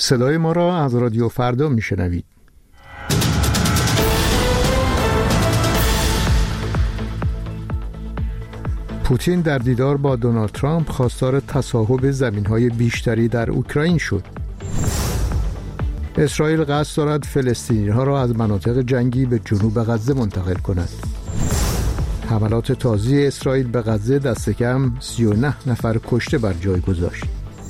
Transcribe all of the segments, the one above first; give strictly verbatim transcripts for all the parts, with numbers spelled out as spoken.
صدای ما را از رادیو فردا میشنوید. پوتین در دیدار با دونالد ترامپ خواستار تصاحب زمین‌های بیشتری در اوکراین شد. اسرائیل قصد دارد فلسطینی‌ها را از مناطق جنگی به جنوب غزه منتقل کند. حملات تازی اسرائیل به غزه دست کم سی و نه نفر کشته بر جای گذاشت.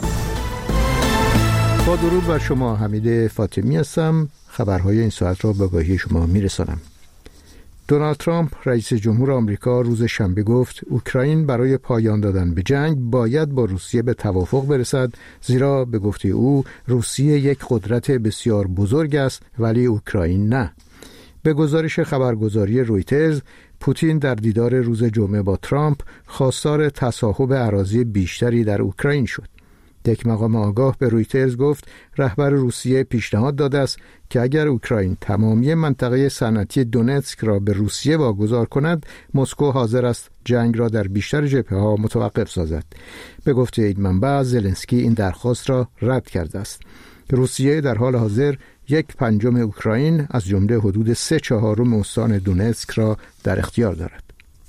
با درود بر شما، حمید فاطمی هستم. خبرهای این ساعت را به آگاهی شما میرسانم. دونالد ترامپ رئیس جمهور آمریکا روز شنبه گفت اوکراین برای پایان دادن به جنگ باید با روسیه به توافق برسد، زیرا به گفته او روسیه یک قدرت بسیار بزرگ است ولی اوکراین نه. به گزارش خبرگزاری رویترز، پوتین در دیدار روز جمعه با ترامپ خواستار تصاحب اراضی بیشتری در اوکراین شد. یک مقام آگاه به رویترز گفت رهبر روسیه پیشنهاد داده است که اگر اوکراین تمامی منطقه صنعتی دونتسک را به روسیه واگذار کند، مسکو حاضر است جنگ را در بیشتر جبهه‌ها متوقف سازد. به گفته این منبع، زلنسکی این درخواست را رد کرده است. روسیه در حال حاضر یک پنجم اوکراین از جمله حدود سه چهارم استان دونتسک را در اختیار دارد.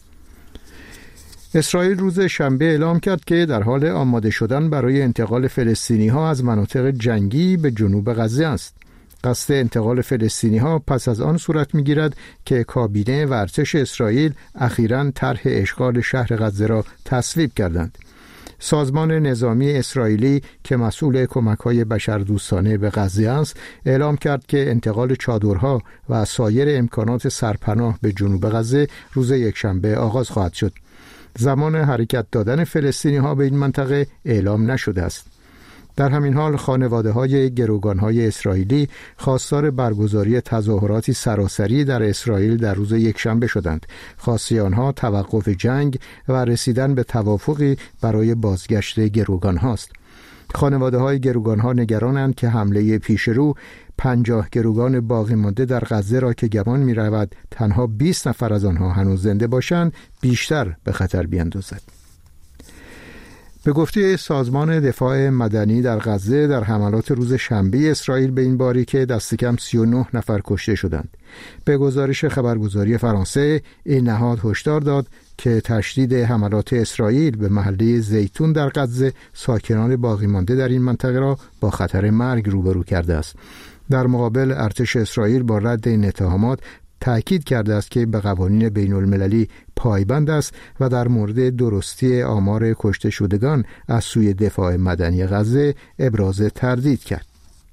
اسرائیل روز شنبه اعلام کرد که در حال آماده شدن برای انتقال فلسطینی‌ها از مناطق جنگی به جنوب غزه است. قصد انتقال فلسطینی‌ها پس از آن صورت می‌گیرد که کابینه و ارتش اسرائیل اخیراً طرح اشغال شهر غزه را تصویب کردند. سازمان نظامی اسرائیلی که مسئول کمک‌های بشردوستانه به غزه است، اعلام کرد که انتقال چادرها و سایر امکانات سرپناه به جنوب غزه روز یکشنبه آغاز خواهد شد. زمان حرکت دادن فلسطینی‌ها به این منطقه اعلام نشده است. در همین حال خانواده‌های گروگان‌های اسرائیلی خواستار برگزاری تظاهراتی سراسری در اسرائیل در روز یکشنبه شدند. خواسته آنها توقف جنگ و رسیدن به توافقی برای بازگشت گروگان‌هاست. خانواده‌های گروگان‌ها نگرانند که حمله پیشرو پنجاه گروگان باقی مانده در غزه را که گمان می‌رود تنها بیست نفر از آنها هنوز زنده باشند بیشتر به خطر بیندازد. به گفته سازمان دفاع مدنی در غزه، در حملات روز شنبه اسرائیل به این باریکه دست کم سی و نه نفر کشته شدند. به گزارش خبرگزاری فرانسه، این نهاد هشدار داد که تشدید حملات اسرائیل به محله زیتون در غزه ساکنان باقی مانده در این منطقه را با خطر مرگ روبرو کرده است. در مقابل، ارتش اسرائیل با رد این اتهامات تأکید کرده است که به قوانین بین المللی پایبند است و در مورد درستی آمار کشته شدگان از سوی دفاع مدنی غزه ابراز تردید کرد.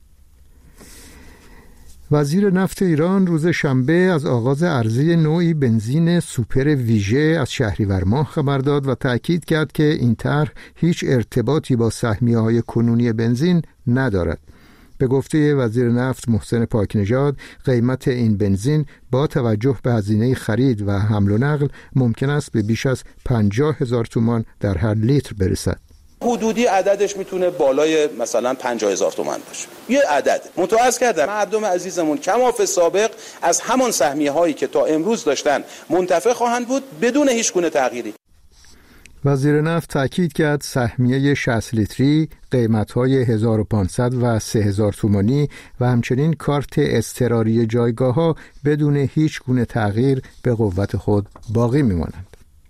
وزیر نفت ایران روز شنبه از آغاز عرضه نوعی بنزین سوپر ویژه از شهریور ماه خبر داد و تأکید کرد که این طرح هیچ ارتباطی با سهمیه‌های کنونی بنزین ندارد. به گفته وزیر نفت محسن پاکنژاد، قیمت این بنزین با توجه به هزینه خرید و حمل و نقل ممکن است به بیش از پنجاه هزار تومان در هر لیتر برسد. حدودی عددش میتونه بالای مثلا پنجاه هزار تومان باشه. یه عدد. متوجه کردم مردم عزیزمون کماف سابق از همان سهمیه هایی که تا امروز داشتن منتفع خواهند بود بدون هیچ گونه تغییری. وزیر نفت تأکید کرد سهمیه شصت لیتری قیمت‌های هزار و پانصد و سه هزار تومانی و همچنین کارت اضطراری جایگاه‌ها بدون هیچ گونه تغییر به قوت خود باقی می‌مانند.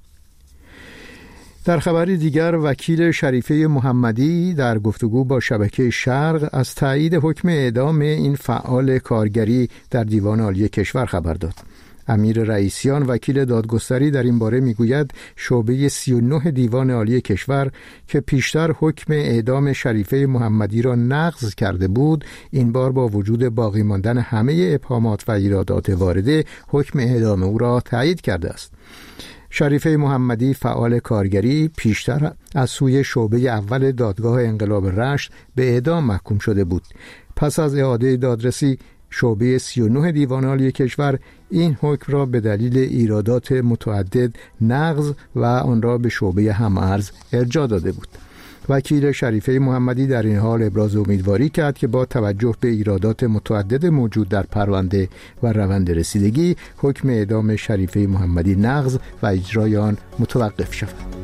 در خبری دیگر، وکیل شریفه محمدی در گفتگو با شبکه شرق از تایید حکم اعدام این فعال کارگری در دیوان عالی کشور خبر داد. امیر رئیسیان وکیل دادگستری در این باره میگوید شعبه سی و نه دیوان عالی کشور که پیشتر حکم اعدام شریفه محمدی را نقض کرده بود، این بار با وجود باقی ماندن همه ابهامات و ایرادات وارده حکم اعدام او را تایید کرده است. شریفه محمدی فعال کارگری پیشتر از سوی شعبه اول دادگاه انقلاب رشت به اعدام محکوم شده بود. پس از اعاده دادرسی، شعبه سی و نه دیوان عالی کشور این حکم را به دلیل ایرادات متعدد نقض و آن را به شعبه هم‌ارز ارجاع داده بود. وکیل شریفه محمدی در این حال ابراز امیدواری کرد که با توجه به ایرادات متعدد موجود در پرونده و روند رسیدگی، حکم اعدام شریفه محمدی نقض و اجرای آن متوقف شود.